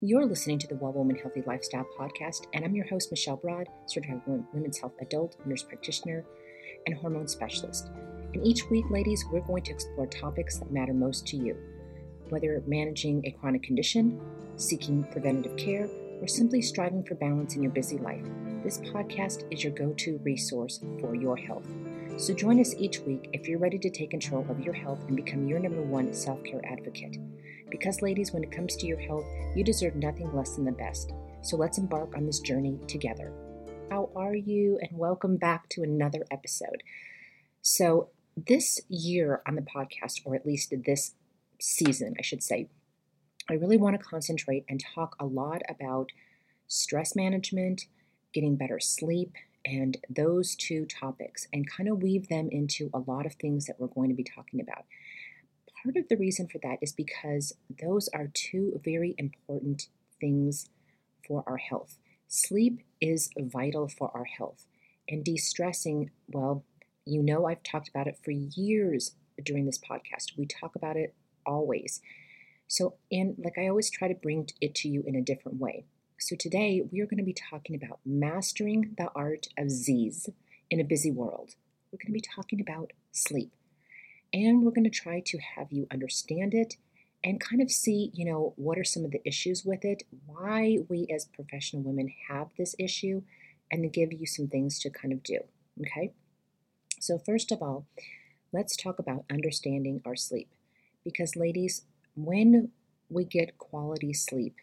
You're listening to the Well Woman Healthy Lifestyle Podcast, and I'm your host, Michelle Broad, certified women's health adult, nurse practitioner, and hormone specialist. And each week, ladies, we're going to explore topics that matter most to you, whether managing a chronic condition, seeking preventative care, or simply striving for balance in your busy life. This podcast is your go-to resource for your health. So join us each week if you're ready to take control of your health and become your number one self-care advocate. Because, ladies, when it comes to your health, you deserve nothing less than the best. So let's embark on this journey together. How are you? And welcome back to another episode. So this year on the podcast, or at least this season, I should say, I really want to concentrate and talk a lot about stress management, getting better sleep, and those two topics, and kind of weave them into a lot of things that we're going to be talking about. Part of the reason for that is because those are two very important things for our health. Sleep is vital for our health, and de-stressing, well, you know I've talked about it for years during this podcast. We talk about it always. So, and like I always try to bring it to you in a different way. So today we are going to be talking about mastering the art of Z's in a busy world. We're going to be talking about sleep. And we're going to try to have you understand it and kind of see, what are some of the issues with it, why we as professional women have this issue, and to give you some things to kind of do, okay? So first of all, let's talk about understanding our sleep. Because ladies, when we get quality sleep,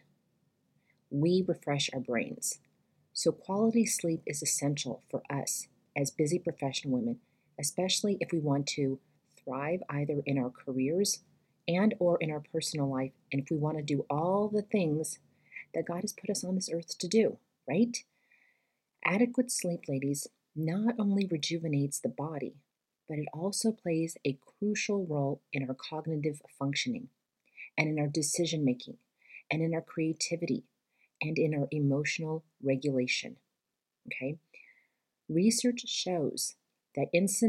we refresh our brains. So quality sleep is essential for us as busy professional women, especially if we want to thrive either in our careers and or in our personal life, and if we want to do all the things that God has put us on this earth to do, right? Adequate sleep, ladies, not only rejuvenates the body, but it also plays a crucial role in our cognitive functioning and in our decision making and in our creativity and in our emotional regulation, okay? Research shows that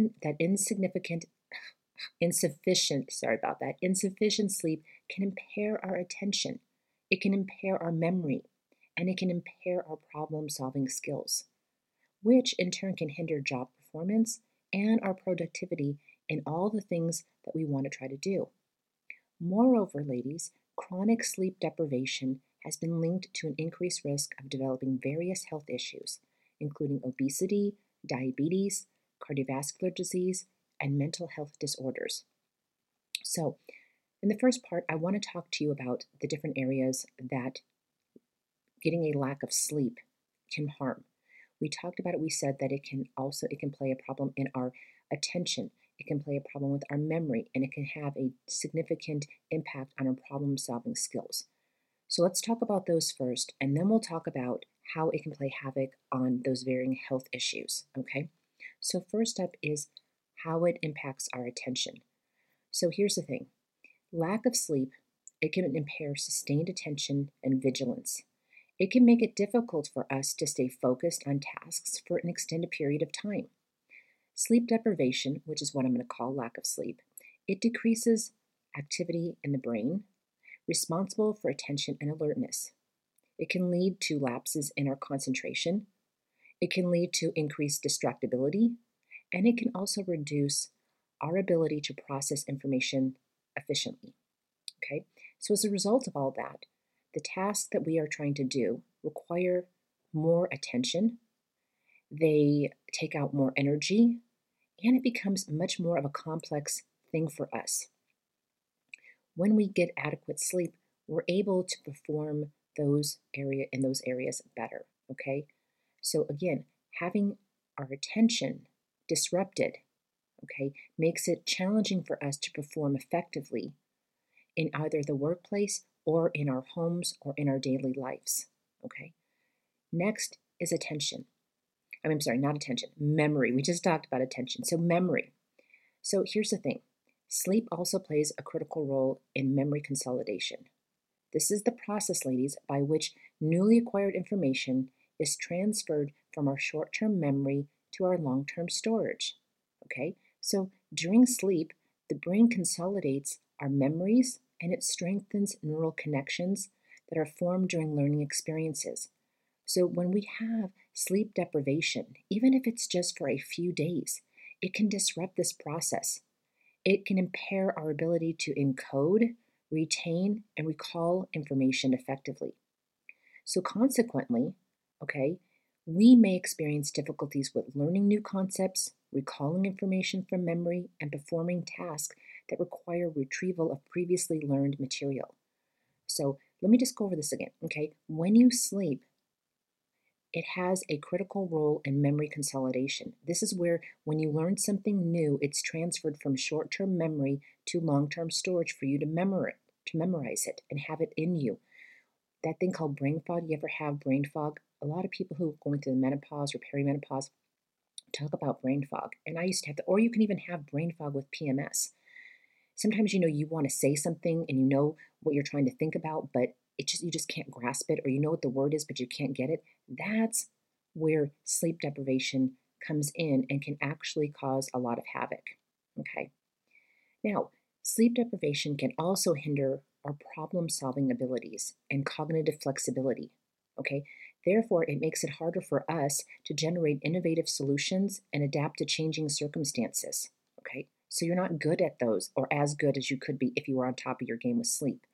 insufficient sleep can impair our attention, it can impair our memory, and it can impair our problem-solving skills, which in turn can hinder job performance and our productivity in all the things that we want to try to do. Moreover, ladies, chronic sleep deprivation has been linked to an increased risk of developing various health issues, including obesity, diabetes, cardiovascular disease, and mental health disorders. So, in the first part, I want to talk to you about the different areas that getting a lack of sleep can harm. We talked about it. We said that it can play a problem in our attention. It can play a problem with our memory, and it can have a significant impact on our problem-solving skills. So let's talk about those first, and then we'll talk about how it can play havoc on those varying health issues, okay? So first up is how it impacts our attention. So here's the thing. Lack of sleep, it can impair sustained attention and vigilance. It can make it difficult for us to stay focused on tasks for an extended period of time. Sleep deprivation, which is what I'm going to call lack of sleep, it decreases activity in the brain, responsible for attention and alertness. It can lead to lapses in our concentration. It can lead to increased distractibility, and it can also reduce our ability to process information efficiently. Okay, so as a result of all that, the tasks that we are trying to do require more attention, they take out more energy, and it becomes much more of a complex thing for us. When we get adequate sleep, we're able to perform in those areas better, okay? So again, having our attention disrupted, okay, makes it challenging for us to perform effectively in either the workplace or in our homes or in our daily lives, okay? Next is attention. Not attention, memory. We just talked about attention. So memory. So here's the thing. Sleep also plays a critical role in memory consolidation. This is the process, ladies, by which newly acquired information is transferred from our short-term memory to our long-term storage. Okay? So during sleep, the brain consolidates our memories and it strengthens neural connections that are formed during learning experiences. So when we have sleep deprivation, even if it's just for a few days, it can disrupt this process. It can impair our ability to encode, retain, and recall information effectively. So, consequently, okay, we may experience difficulties with learning new concepts, recalling information from memory, and performing tasks that require retrieval of previously learned material. So, let me just go over this again, okay? When you sleep, it has a critical role in memory consolidation. This is where, when you learn something new, it's transferred from short term memory to long term storage for you to memorize it and have it in you. That thing called brain fog, you ever have brain fog? A lot of people who are going through the menopause or perimenopause talk about brain fog. And I used to have that, or you can even have brain fog with PMS. Sometimes you want to say something and you know what you're trying to think about, but you just can't grasp it, or you know what the word is, but you can't get it. That's where sleep deprivation comes in and can actually cause a lot of havoc. Okay. Now, sleep deprivation can also hinder our problem solving abilities and cognitive flexibility. Okay, therefore, it makes it harder for us to generate innovative solutions and adapt to changing circumstances. Okay, so you're not good at those, or as good as you could be if you were on top of your game with sleep.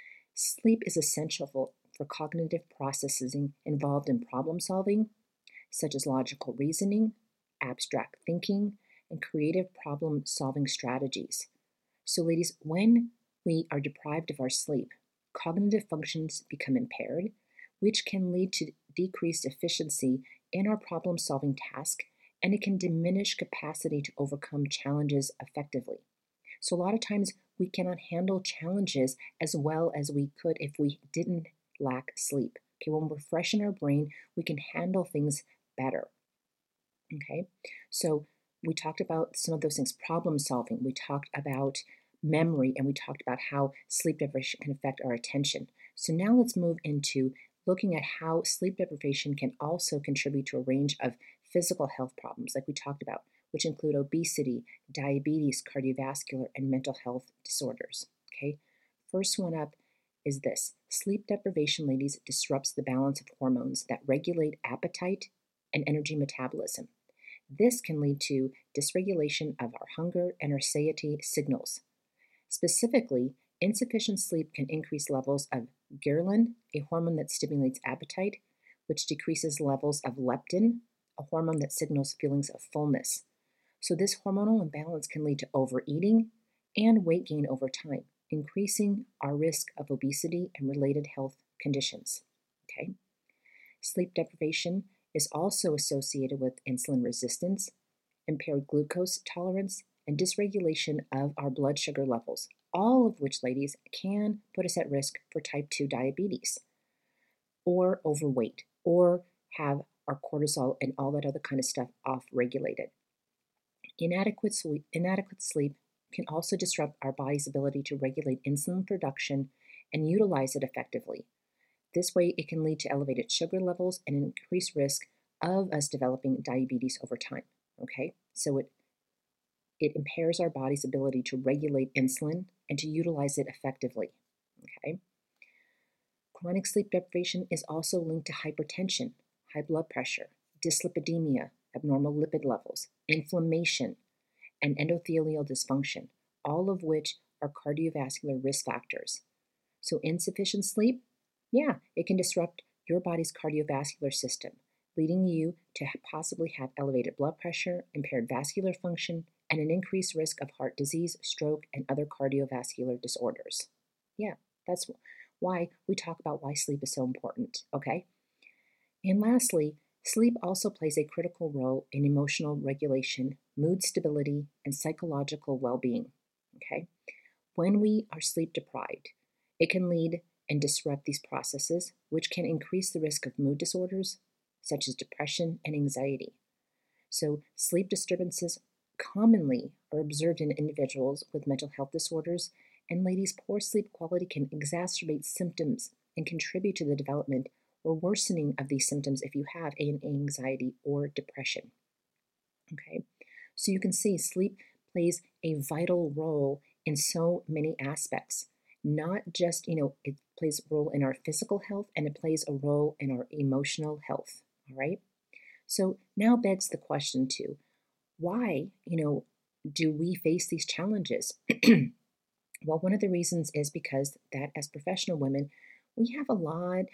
Sleep is essential for cognitive processing involved in problem solving, such as logical reasoning, abstract thinking, and creative problem solving strategies. So, ladies, when we are deprived of our sleep, cognitive functions become impaired, which can lead to decreased efficiency in our problem solving task, and it can diminish capacity to overcome challenges effectively. So, a lot of times we cannot handle challenges as well as we could if we didn't lack sleep. Okay, when we're fresh in our brain, we can handle things better. Okay, so we talked about some of those things, problem solving. We talked about memory, and we talked about how sleep deprivation can affect our attention. So now let's move into looking at how sleep deprivation can also contribute to a range of physical health problems, like we talked about, which include obesity, diabetes, cardiovascular, and mental health disorders. Okay, first one up is this: sleep deprivation, ladies, disrupts the balance of hormones that regulate appetite and energy metabolism. This can lead to dysregulation of our hunger and our satiety signals. Specifically, insufficient sleep can increase levels of ghrelin, a hormone that stimulates appetite, which decreases levels of leptin, a hormone that signals feelings of fullness. So, this hormonal imbalance can lead to overeating and weight gain over time, increasing our risk of obesity and related health conditions. Okay? Sleep deprivation is also associated with insulin resistance, impaired glucose tolerance, and dysregulation of our blood sugar levels, all of which, ladies, can put us at risk for type 2 diabetes or overweight or have our cortisol and all that other kind of stuff off regulated. Inadequate sleep can also disrupt our body's ability to regulate insulin production and utilize it effectively. This way, it can lead to elevated sugar levels and increased risk of us developing diabetes over time. Okay, so it impairs our body's ability to regulate insulin and to utilize it effectively. Okay, chronic sleep deprivation is also linked to hypertension, high blood pressure, dyslipidemia, abnormal lipid levels, inflammation, and endothelial dysfunction, all of which are cardiovascular risk factors. So, insufficient sleep, yeah, it can disrupt your body's cardiovascular system, leading you to possibly have elevated blood pressure, impaired vascular function, and an increased risk of heart disease, stroke, and other cardiovascular disorders. Yeah, that's why we talk about why sleep is so important, okay? And lastly, sleep also plays a critical role in emotional regulation, mood stability, and psychological well being, okay? When we are sleep deprived, it can lead and disrupt these processes, which can increase the risk of mood disorders such as depression and anxiety. So, sleep disturbances commonly are observed in individuals with mental health disorders, and ladies, poor sleep quality can exacerbate symptoms and contribute to the development or worsening of these symptoms if you have an anxiety or depression. Okay, so you can see sleep plays a vital role in so many aspects. Not just, it plays a role in our physical health and it plays a role in our emotional health. All right. So now begs the question too, why, do we face these challenges? Well, one of the reasons is because that as professional women, we have a lot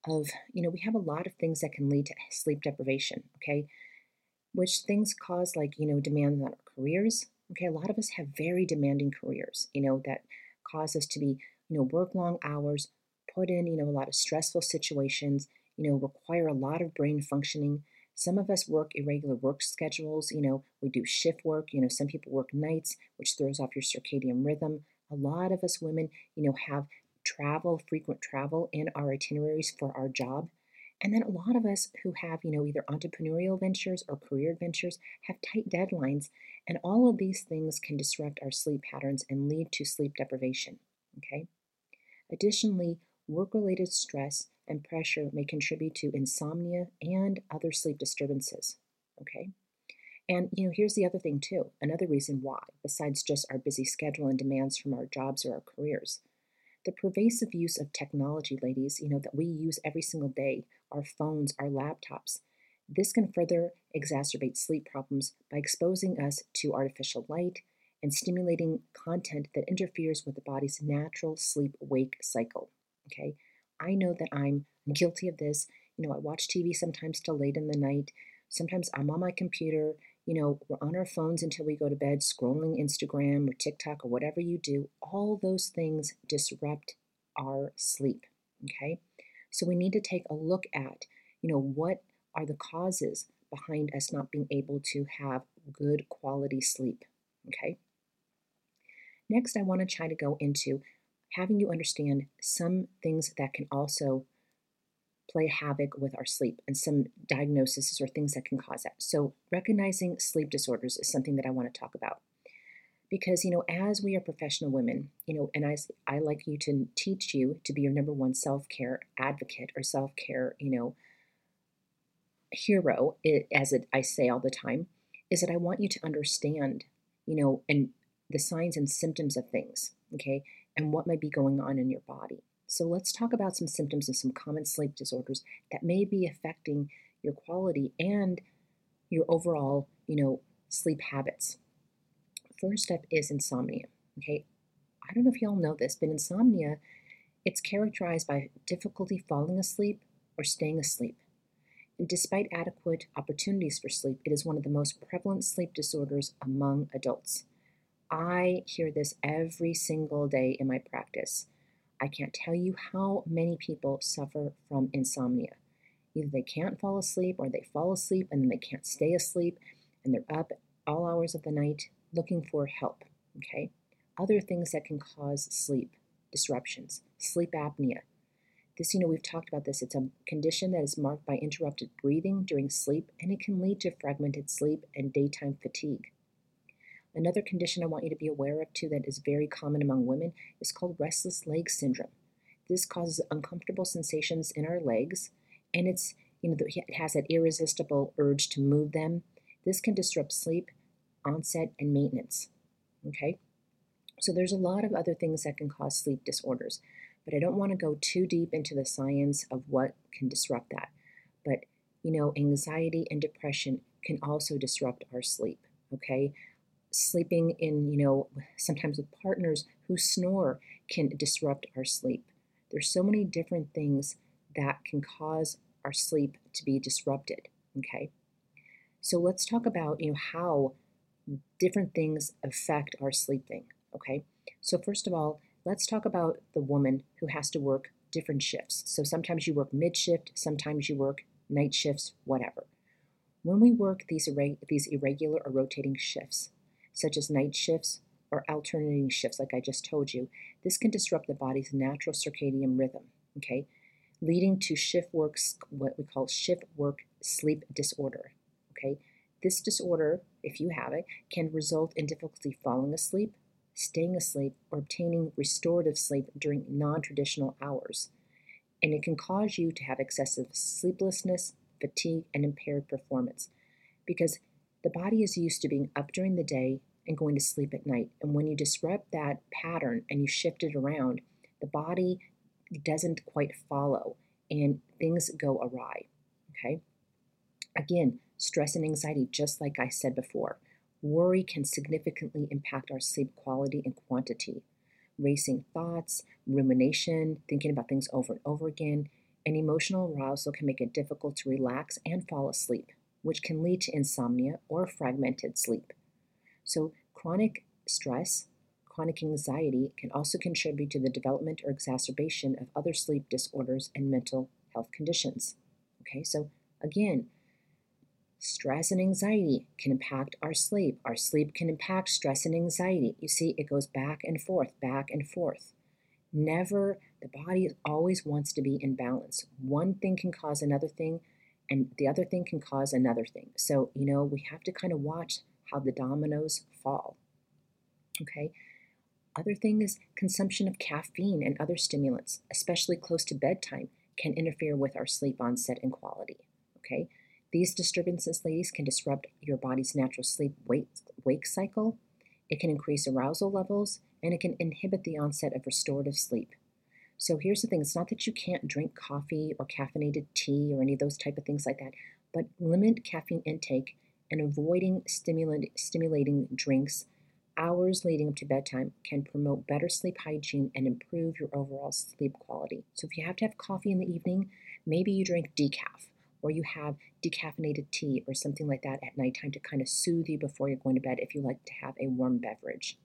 we have a lot of things that can lead to sleep deprivation, okay? Which things cause like, demand on our careers. Okay, a lot of us have very demanding careers, that cause us to be, work long hours, put in, a lot of stressful situations, require a lot of brain functioning. Some of us work irregular work schedules, we do shift work, some people work nights, which throws off your circadian rhythm. A lot of us women, have frequent travel in our itineraries for our job. And then a lot of us who have, either entrepreneurial ventures or career ventures have tight deadlines, and all of these things can disrupt our sleep patterns and lead to sleep deprivation. Okay. Additionally, work-related stress and pressure may contribute to insomnia and other sleep disturbances. Okay. And here's the other thing too. Another reason why, besides just our busy schedule and demands from our jobs or our careers, the pervasive use of technology, ladies, that we use every single day, our phones, our laptops, this can further exacerbate sleep problems by exposing us to artificial light and stimulating content that interferes with the body's natural sleep wake cycle. Okay, I know that I'm guilty of this. I watch TV sometimes till late in the night. Sometimes I'm on my computer. We're on our phones until we go to bed, scrolling Instagram or TikTok or whatever you do. All those things disrupt our sleep. Okay, so we need to take a look at, what are the causes behind us not being able to have good quality sleep. Okay. Next, I want to try to go into having you understand some things that can also play havoc with our sleep and some diagnoses or things that can cause that. So, recognizing sleep disorders is something that I want to talk about because, as we are professional women, and I like you to teach you to be your number one self care advocate or self care, hero, I say all the time, is that I want you to understand, and the signs and symptoms of things, okay, and what might be going on in your body. So let's talk about some symptoms of some common sleep disorders that may be affecting your quality and your overall, sleep habits. First up is insomnia. Okay, I don't know if y'all know this, but insomnia, it's characterized by difficulty falling asleep or staying asleep. And despite adequate opportunities for sleep, it is one of the most prevalent sleep disorders among adults. I hear this every single day in my practice. I can't tell you how many people suffer from insomnia. Either they can't fall asleep or they fall asleep and then they can't stay asleep and they're up all hours of the night looking for help. Okay? Other things that can cause sleep disruptions, sleep apnea. This, we've talked about this. It's a condition that is marked by interrupted breathing during sleep, and it can lead to fragmented sleep and daytime fatigue. Another condition I want you to be aware of, too, that is very common among women is called restless leg syndrome. This causes uncomfortable sensations in our legs, and it has that irresistible urge to move them. This can disrupt sleep, onset, and maintenance. Okay? So there's a lot of other things that can cause sleep disorders, but I don't want to go too deep into the science of what can disrupt that. But, anxiety and depression can also disrupt our sleep, okay? Sleeping in, sometimes with partners who snore can disrupt our sleep. There's so many different things that can cause our sleep to be disrupted, okay? So let's talk about, how different things affect our sleeping, okay? So first of all, let's talk about the woman who has to work different shifts. So sometimes you work mid shift, sometimes you work night shifts, whatever. When we work these irregular or rotating shifts, such as night shifts or alternating shifts, like I just told you, this can disrupt the body's natural circadian rhythm, okay, leading to what we call shift work sleep disorder, okay? This disorder, if you have it, can result in difficulty falling asleep, staying asleep, or obtaining restorative sleep during non-traditional hours. And it can cause you to have excessive sleeplessness, fatigue, and impaired performance because the body is used to being up during the day and going to sleep at night. And when you disrupt that pattern and you shift it around, the body doesn't quite follow and things go awry. Okay. Again, stress and anxiety, just like I said before, worry can significantly impact our sleep quality and quantity. Racing thoughts, rumination, thinking about things over and over again, and emotional arousal can make it difficult to relax and fall asleep, which can lead to insomnia or fragmented sleep. So, chronic stress, chronic anxiety can also contribute to the development or exacerbation of other sleep disorders and mental health conditions. Okay, so again, stress and anxiety can impact our sleep. Our sleep can impact stress and anxiety. You see, it goes back and forth, back and forth. Never, the body always wants to be in balance. One thing can cause another thing, and the other thing can cause another thing. So, we have to kind of watch how the dominoes fall. Okay. Other thing is consumption of caffeine and other stimulants, especially close to bedtime, can interfere with our sleep onset and quality. Okay. These disturbances, ladies, can disrupt your body's natural sleep wake cycle. It can increase arousal levels and it can inhibit the onset of restorative sleep. So here's the thing, it's not that you can't drink coffee or caffeinated tea or any of those type of things like that, but limit caffeine intake and avoiding stimulating drinks hours leading up to bedtime can promote better sleep hygiene and improve your overall sleep quality. So if you have to have coffee in the evening, maybe you drink decaf or you have decaffeinated tea or something like that at nighttime to kind of soothe you before you're going to bed if you like to have a warm beverage.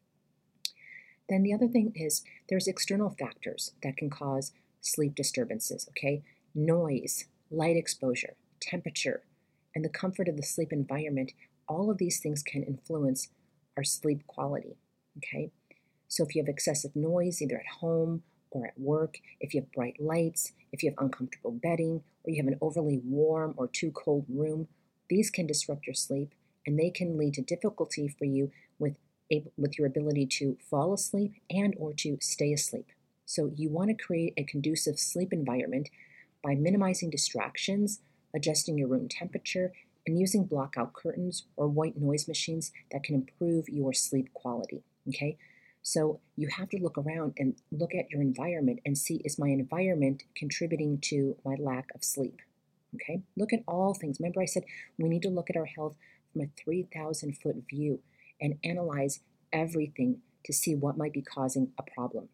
Then the other thing is there's external factors that can cause sleep disturbances, okay? Noise, light exposure, temperature, and the comfort of the sleep environment, all of these things can influence our sleep quality, okay? So if you have excessive noise, either at home or at work, if you have bright lights, if you have uncomfortable bedding, or you have an overly warm or too cold room, these can disrupt your sleep and they can lead to difficulty for you with your ability to fall asleep and or to stay asleep. So you want to create a conducive sleep environment by minimizing distractions, adjusting your room temperature, and using blackout curtains or white noise machines that can improve your sleep quality. Okay? So you have to look around and look at your environment and see, is my environment contributing to my lack of sleep? Okay? Look at all things. Remember I said we need to look at our health from a 3,000-foot view and analyze everything to see what might be causing a problem.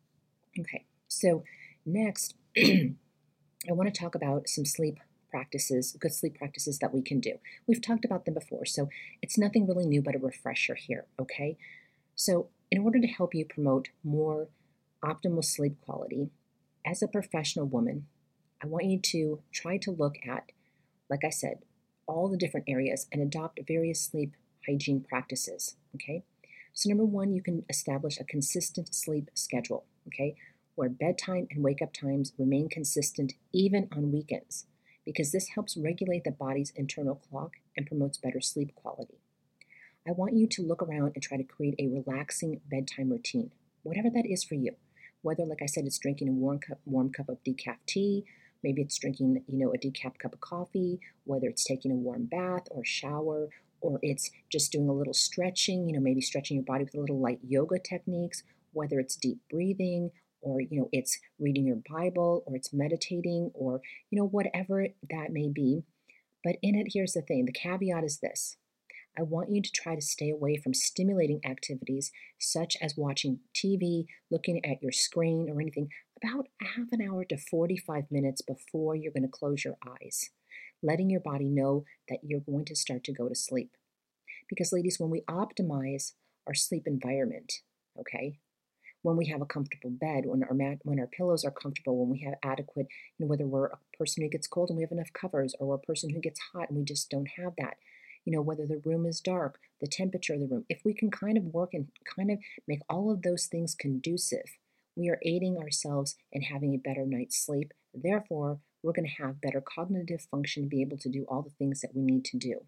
Okay, so next, I want to talk about some sleep practices, good sleep practices that we can do. We've talked about them before, so it's nothing really new but a refresher here, okay? So, in order to help you promote more optimal sleep quality, as a professional woman, I want you to try to look at, like I said, all the different areas and adopt various sleep hygiene practices, okay? So number one, you can establish a consistent sleep schedule, okay, where bedtime and wake up times remain consistent even on weekends, because this helps regulate the body's internal clock and promotes better sleep quality. I want you to look around and try to create a relaxing bedtime routine, whatever that is for you. Whether, like I said, it's drinking a warm cup of decaf tea, maybe it's drinking, a decaf cup of coffee, whether it's taking a warm bath or shower, or it's just doing a little stretching, maybe stretching your body with a little light yoga techniques, whether it's deep breathing, or, it's reading your Bible, or it's meditating, or, whatever that may be. But in it, here's the thing, the caveat is this. I want you to try to stay away from stimulating activities such as watching TV, looking at your screen, or anything about half an hour to 45 minutes before you're going to close your eyes, letting your body know that you're going to start to go to sleep. Because, ladies, when we optimize our sleep environment, okay, when we have a comfortable bed, when our pillows are comfortable, when we have adequate, whether we're a person who gets cold and we have enough covers, or we're a person who gets hot and we just don't have that, whether the room is dark, the temperature of the room, if we can kind of work and kind of make all of those things conducive, we are aiding ourselves in having a better night's sleep. Therefore, we're going to have better cognitive function, be able to do all the things that we need to do.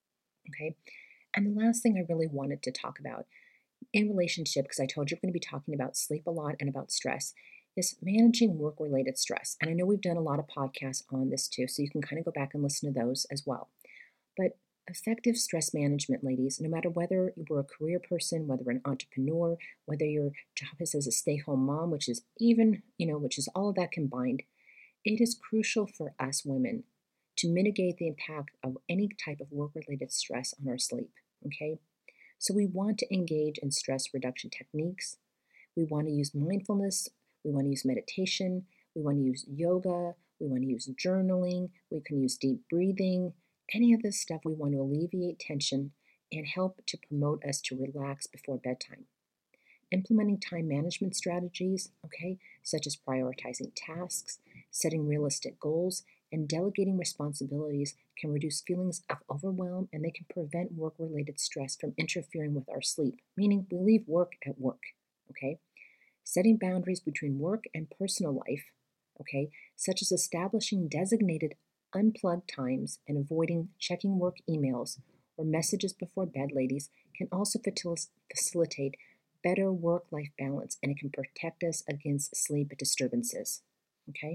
Okay. And the last thing I really wanted to talk about in relationship, because I told you we're going to be talking about sleep a lot and about stress, is managing work-related stress. And I know we've done a lot of podcasts on this too, so you can kind of go back and listen to those as well. But Effective stress management, ladies, no matter whether you're a career person, whether an entrepreneur, whether your job is as a stay-home mom, which is even, which is all of that combined, it is crucial for us women to mitigate the impact of any type of work-related stress on our sleep, okay? So we want to engage in stress reduction techniques. We want to use mindfulness. We want to use meditation. We want to use yoga. We want to use journaling. We can use deep breathing. Any of this stuff, we want to alleviate tension and help to promote us to relax before bedtime. Implementing time management strategies, okay, such as prioritizing tasks, setting realistic goals, and delegating responsibilities can reduce feelings of overwhelm, and they can prevent work-related stress from interfering with our sleep, meaning we leave work at work, okay? Setting boundaries between work and personal life, okay, such as establishing designated unplugged times and avoiding checking work emails or messages before bed, ladies, can also facilitate better work-life balance, and it can protect us against sleep disturbances, okay?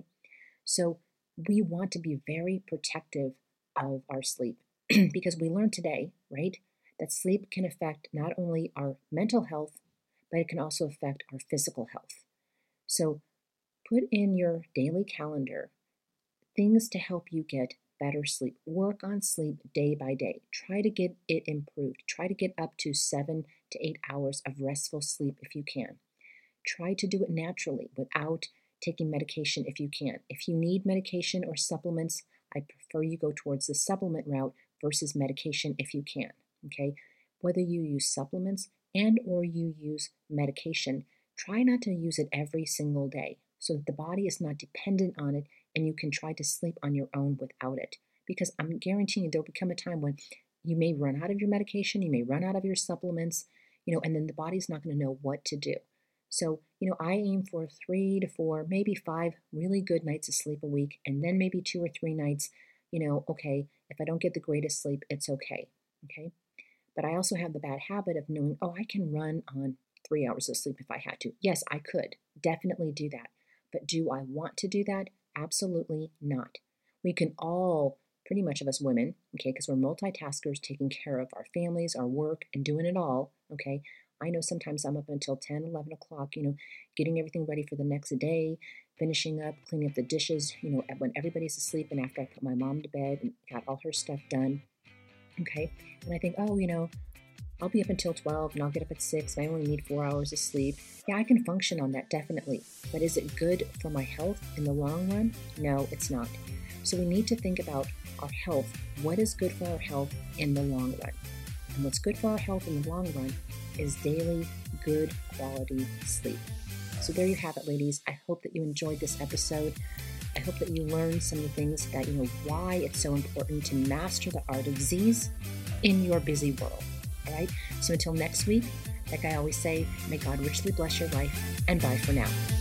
So we want to be very protective of our sleep because we learned today, right, that sleep can affect not only our mental health, but it can also affect our physical health. So put in your daily calendar things to help you get better sleep. Work on sleep day by day. Try to get it improved. Try to get up to 7 to 8 hours of restful sleep if you can. Try to do it naturally without taking medication if you can. If you need medication or supplements, I prefer you go towards the supplement route versus medication if you can, okay? Whether you use supplements and or you use medication, try not to use it every single day so that the body is not dependent on it and you can try to sleep on your own without it. Because I'm guaranteeing there'll become a time when you may run out of your medication, you may run out of your supplements, and then the body's not going to know what to do. So, I aim for 3 to 4, maybe 5 really good nights of sleep a week, and then maybe 2 or 3 nights, okay, if I don't get the greatest sleep, it's okay, okay? But I also have the bad habit of knowing, I can run on 3 hours of sleep if I had to. Yes, I could definitely do that. But do I want to do that? Absolutely not. We can all, pretty much of us women, okay, because we're multitaskers taking care of our families, our work, and doing it all, okay? I know sometimes I'm up until 10, 11 o'clock, getting everything ready for the next day, finishing up, cleaning up the dishes, when everybody's asleep and after I put my mom to bed and got all her stuff done, okay? And I think, I'll be up until 12 and I'll get up at 6. I only need 4 hours of sleep. Yeah, I can function on that, definitely. But is it good for my health in the long run? No, it's not. So we need to think about our health. What is good for our health in the long run? And what's good for our health in the long run is daily, good quality sleep. So there you have it, ladies. I hope that you enjoyed this episode. I hope that you learned some of the things that, why it's so important to master the art of Z's in your busy world. All right, so until next week, like I always say, may God richly bless your life, and bye for now.